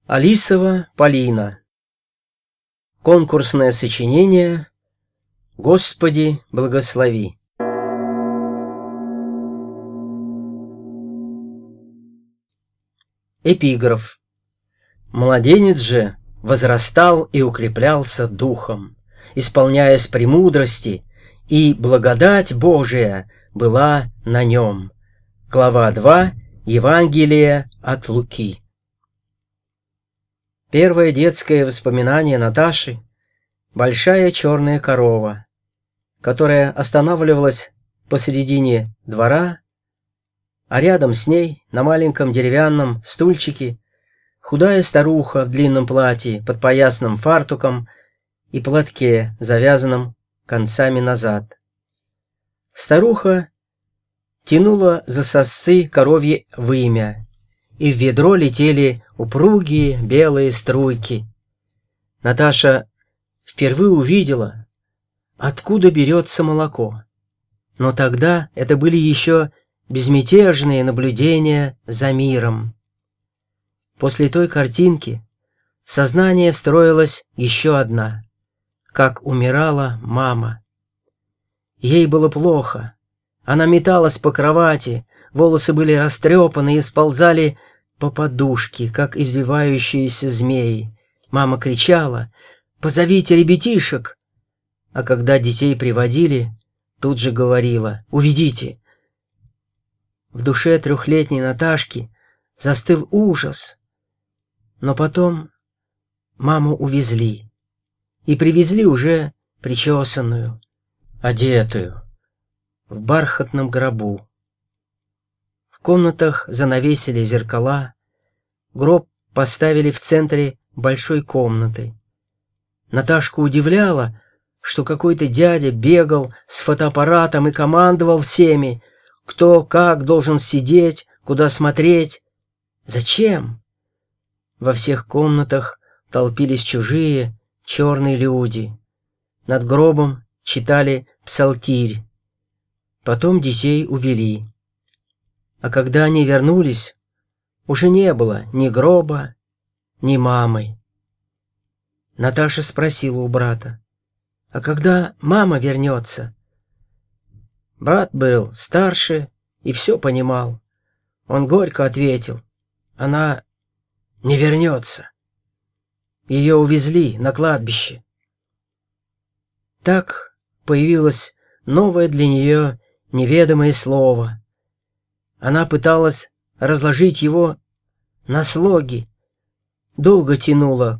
Алисова Полина. Конкурсное сочинение «Господи, благослови». Эпиграф. Младенец же возрастал и укреплялся духом, исполняясь премудрости, и благодать Божия была на нем. Глава 2 Евангелия от Луки. Первое детское воспоминание Наташи — большая черная корова, которая останавливалась посредине двора, а рядом с ней, на маленьком деревянном стульчике, худая старуха в длинном платье, подпоясанном фартуком и платке, завязанном концами назад. Старуха тянула за сосцы коровье вымя, и в ведро летели упругие белые струйки. Наташа впервые увидела, откуда берется молоко. Но тогда это были еще безмятежные наблюдения за миром. После той картинки в сознание встроилась еще одна, как умирала мама. Ей было плохо, она металась по кровати, волосы были растрепаны и сползали по подушке, как извивающиеся змеи. Мама кричала: «Позовите ребятишек!» А когда детей приводили, тут же говорила: «Уведите!» В душе трехлетней Наташки застыл ужас. Но потом маму увезли. И привезли уже причесанную, одетую, в бархатном гробу. В комнатах занавесили зеркала, гроб поставили в центре большой комнаты. Наташку удивляло, что какой-то дядя бегал с фотоаппаратом и командовал всеми, кто как должен сидеть, куда смотреть. Зачем? Во всех комнатах толпились чужие черные люди. Над гробом читали псалтирь. Потом детей увели. А когда они вернулись, уже не было ни гроба, ни мамы. Наташа спросила у брата: «А когда мама вернется?» Брат был старше и все понимал. Он горько ответил: «Она не вернется. Ее увезли на кладбище». Так появилось новое для нее неведомое слово. Она пыталась разложить его на слоги. Долго тянула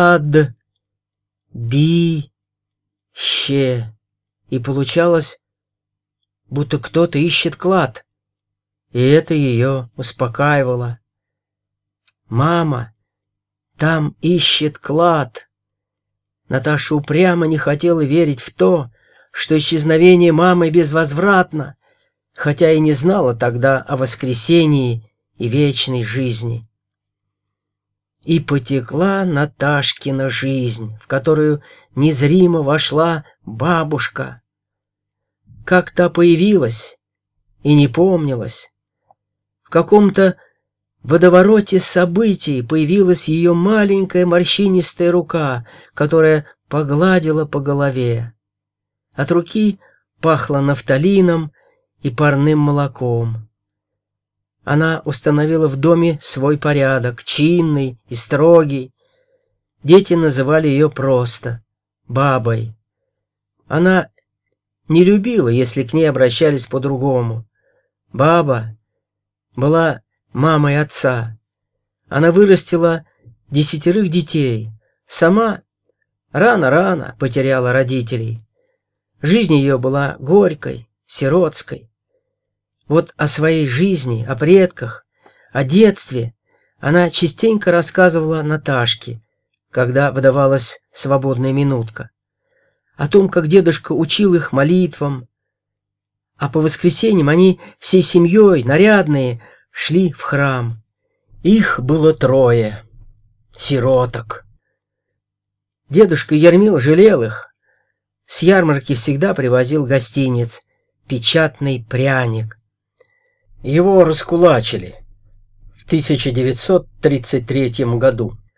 «клад-би-ще», и получалось, будто кто-то ищет клад. И это ее успокаивало. «Мама там ищет клад». Наташа упрямо не хотела верить в то, что исчезновение мамы безвозвратно, хотя и не знала тогда о воскресении и вечной жизни. И потекла Наташкина жизнь, в которую незримо вошла бабушка. Как та появилась и не помнилась. В каком-то водовороте событий появилась ее маленькая морщинистая рука, которая погладила по голове. От руки пахло нафталином и парным молоком. Она установила в доме свой порядок, чинный и строгий. Дети называли ее просто бабой. Она не любила, если к ней обращались по-другому. Баба была мамой отца. Она вырастила 10 детей. Сама рано-рано потеряла родителей. Жизнь ее была горькой, сиротской. Вот о своей жизни, о предках, о детстве она частенько рассказывала Наташке, когда выдавалась свободная минутка. О том, как дедушка учил их молитвам. А по воскресеньям они всей семьей, нарядные, шли в храм. Их было 3, сироток. Дедушка Ермил жалел их. С ярмарки всегда привозил гостинец, печатный пряник. Его раскулачили в 1933 году.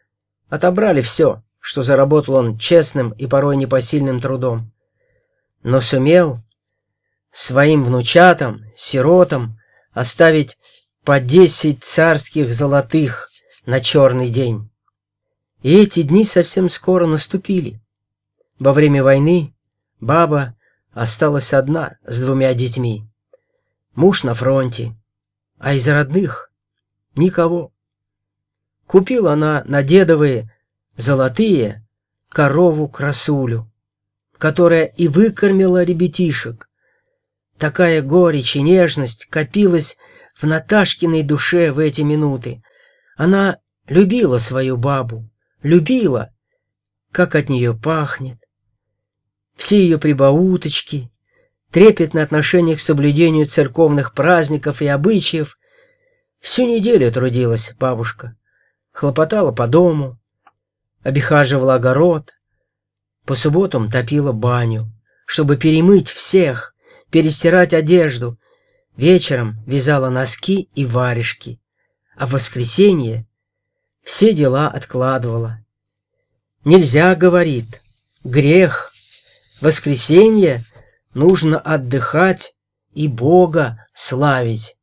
отобрали все, что заработал он честным и порой непосильным трудом, но сумел своим внучатам, сиротам оставить по 10 царских золотых на черный день. И эти дни совсем скоро наступили. Во время войны баба осталась одна с 2 детьми. Муж на фронте, а из родных никого. Купила она на дедовые золотые корову-красулю, которая и выкормила ребятишек. Такая горечь и нежность копилась в Наташкиной душе в эти минуты. Она любила свою бабу, любила, как от нее пахнет. Все ее прибауточки, трепетное отношение к соблюдению церковных праздников и обычаев. Всю неделю трудилась бабушка, хлопотала по дому, обихаживала огород, по субботам топила баню, чтобы перемыть всех, перестирать одежду, вечером вязала носки и варежки, а в воскресенье все дела откладывала. Нельзя, говорит, грех. В воскресенье нужно отдыхать и Бога славить.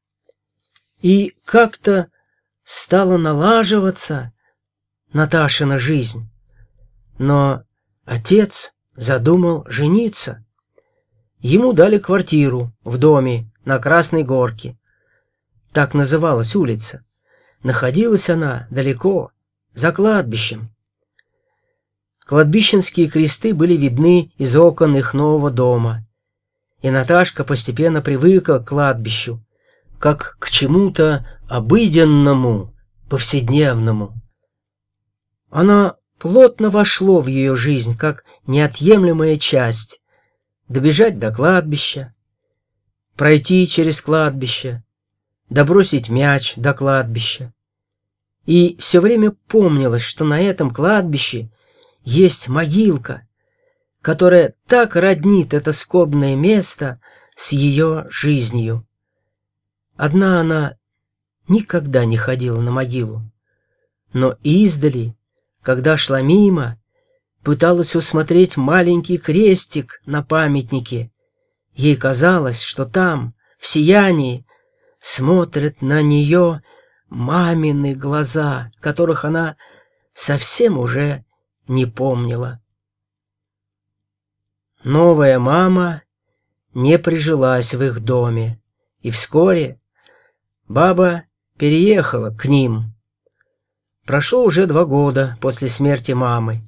И как-то стала налаживаться Наташина жизнь. Но отец задумал жениться. Ему дали квартиру в доме на Красной Горке. Так называлась улица. Находилась она далеко, за кладбищем. Кладбищенские кресты были видны из окон их нового дома. И Наташка постепенно привыкла к кладбищу, как к чему-то обыденному, повседневному. Оно плотно вошло в ее жизнь, как неотъемлемая часть. Добежать до кладбища, пройти через кладбище, добросить мяч до кладбища. И все время помнилось, что на этом кладбище есть могилка, которая так роднит это скорбное место с ее жизнью. Одна она никогда не ходила на могилу, но издали, когда шла мимо, пыталась усмотреть маленький крестик на памятнике. Ей казалось, что там, в сиянии, смотрят на нее мамины глаза, которых она совсем уже не помнила. Новая мама не прижилась в их доме, и вскоре баба переехала к ним. Прошло уже 2 года после смерти мамы.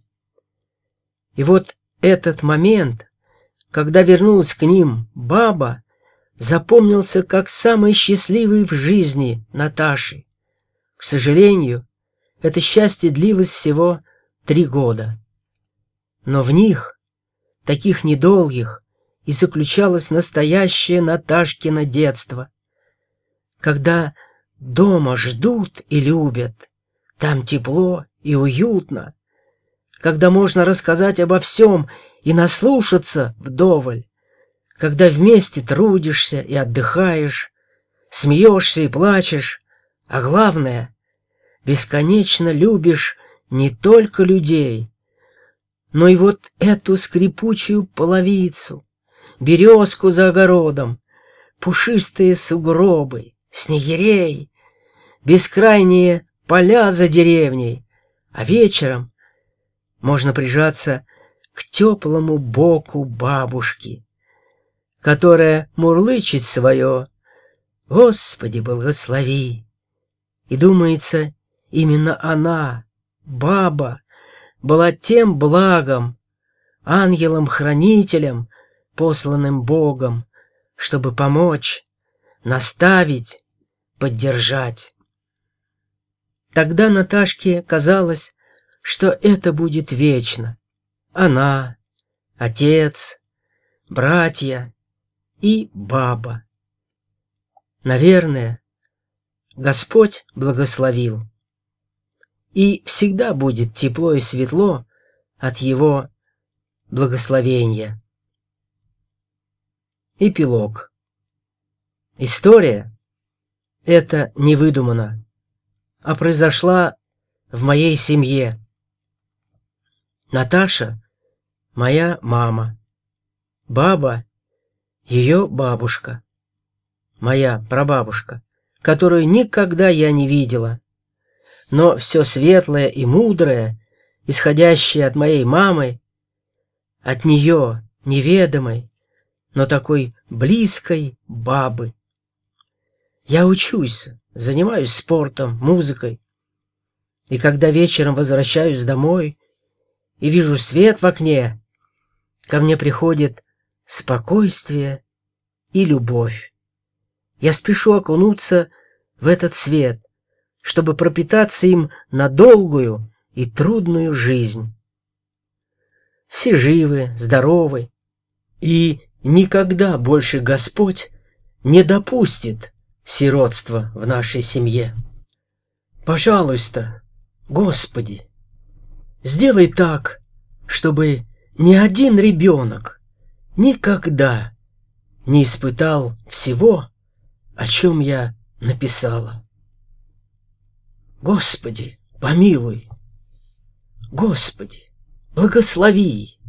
И вот этот момент, когда вернулась к ним баба, запомнился как самый счастливый в жизни Наташи. К сожалению, это счастье длилось всего 3 года. Но в них, таких недолгих, и заключалось настоящее Наташкино детство. Когда дома ждут и любят, там тепло и уютно, когда можно рассказать обо всем и наслушаться вдоволь, когда вместе трудишься и отдыхаешь, смеешься и плачешь, а главное, бесконечно любишь не только людей, но и вот эту скрипучую половицу, березку за огородом, пушистые сугробы, снегирей, бескрайние поля за деревней, а вечером можно прижаться к теплому боку бабушки, которая мурлычет свое «Господи, благослови!». И думается, именно она, баба, была тем благом, ангелом-хранителем, посланным Богом, чтобы помочь, наставить, поддержать. Тогда Наташке казалось, что это будет вечно. Она, отец, братья и баба. Наверное, Господь благословил. И всегда будет тепло и светло от Его благословения. Эпилог. История эта не выдумана, а произошла в моей семье. Наташа — моя мама. Баба — ее бабушка. Моя прабабушка, которую никогда я не видела. Но все светлое и мудрое, исходящее от моей мамы, от нее, неведомой, но такой близкой бабы. Я учусь, занимаюсь спортом, музыкой. И когда вечером возвращаюсь домой и вижу свет в окне, ко мне приходит спокойствие и любовь. Я спешу окунуться в этот свет, чтобы пропитаться им на долгую и трудную жизнь. Все живы, здоровы, и никогда больше Господь не допустит сиротства в нашей семье. Пожалуйста, Господи, сделай так, чтобы ни один ребенок никогда не испытал всего, о чем я написала. Господи, помилуй. Господи, благослови.